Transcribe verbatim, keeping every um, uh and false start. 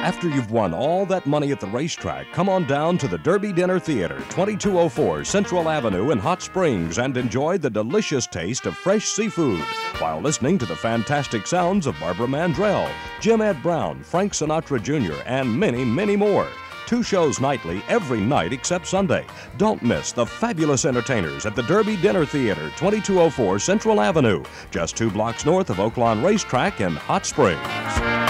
After you've won all that money at the racetrack, come on down to the Derby Dinner Theater, twenty-two oh four Central Avenue in Hot Springs, and enjoy the delicious taste of fresh seafood while listening to the fantastic sounds of Barbara Mandrell, Jim Ed Brown, Frank Sinatra Junior, and many, many more. Two shows nightly, every night except Sunday. Don't miss the fabulous entertainers at the Derby Dinner Theater, twenty-two oh four Central Avenue, just two blocks north of Oaklawn Racetrack in Hot Springs.